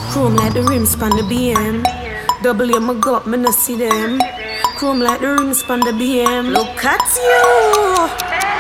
Chrome like the rims span the BM. Double M, I got me no see them. Chrome like the rims span the BM. Look at you.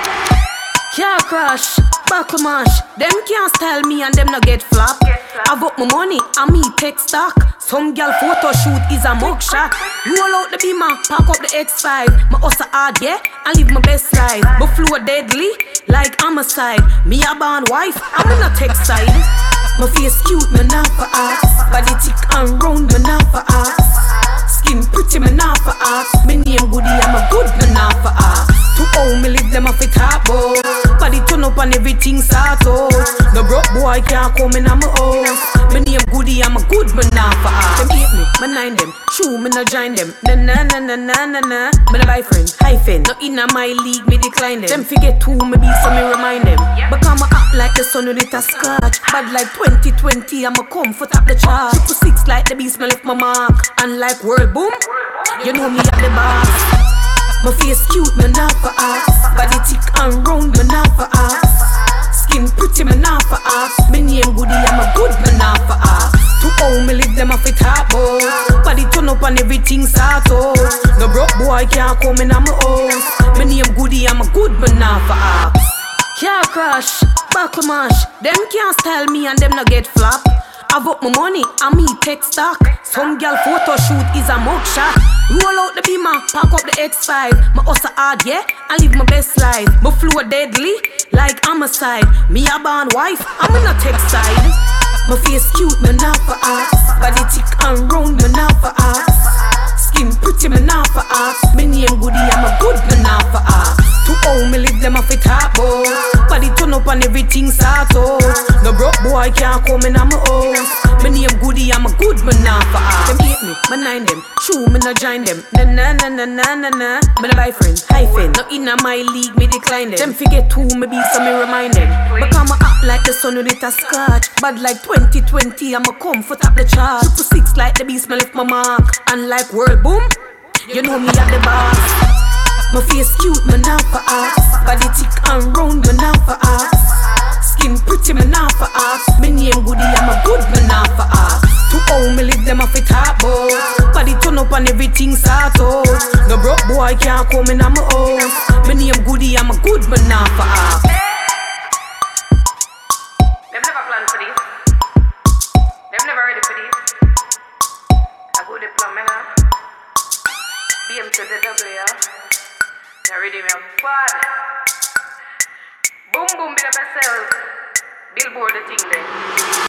Car crash, buckle mash. Them can't style me and them no get flop. I've up my money and me take stock. Some girl photo shoot is a mugshot. Roll out the beamer, pack up the X5. My hustle hard, yeah, and live my best life. But flow deadly, like homicide. Me a born wife, I'm in a tech side. My face cute, me not for ass. Body thick and round, me not for ass. Skin pretty, me not for ass. Me name goodie, I'm a good, me not for ass. To how me live them off it top boat. Body turn up and everything start out. No broke boy can't come in on my house. Me name goodie, I'm a good, me not for ass. Them hate me, me nine them. True, me no join them. Na na na na na na na. Me no buy friend, hyphen. No in my league, me decline them. Them forget who me be, so me remind them. Because I act like the sun with it a scotch. Bad like 2020, I'ma come for top the chart. 6 like the beast, me left my mark. And like world boom, you know me at the boss. My face cute, me not for ass. Body thick and round, me not for ass. Skin pretty, me not for ass. Me name goodie, I'm a good, me not for ass. To how me live them off it top boat. Body turn up and everything start out. No broke boy can't come in on my house. Me name goodie, I'm a good, me not for ass. Car crash, buckle mash. Them can't style me and them no get flop. I've up my money and me take stock. Some girl photo shoot is a mugshot. Roll out the beamer, pack up the X5. My hustle hard, yeah, and live my best life. My flow deadly, like homicide. Me a born wife, I'm in a tech side. My face cute, me not for ass. Body thick and round, me not for ass. Skin pretty, me not for ass. Me name goodie, I'm a good, me not for ass. To how me live them off it top boat. Body turn up and everything start out. No broke boy can't come in on my house. Me name goodie, I'm a good, me not for ass. Them hate me, me nine them. True, me no join them. Na na na na na na na. Me no buy friend, hyphen. No in my league, me decline them. Them forget who me be, so me remind them. Because I act like the sun with it a scotch. Bad like 2020, I'ma come for top the chart. 6 like the beast, me left my mark. And like world boom, you know me at the boss. My face cute, me not for ass. Body thick and round, me not for ass. Skin pretty, me not for ass. Me name goodie, I'm a good, me not for ass. To how me live them off it top boat. Body turn up and everything start out. No broke boy can't come in on my house. Me name goodie, I'm a good, me not for ass. Them never planned for this. Them never ready for this. I go the plan, man. BM to the W. Now ready me up bad. Boom boom, be the best self. Billboard the thing there.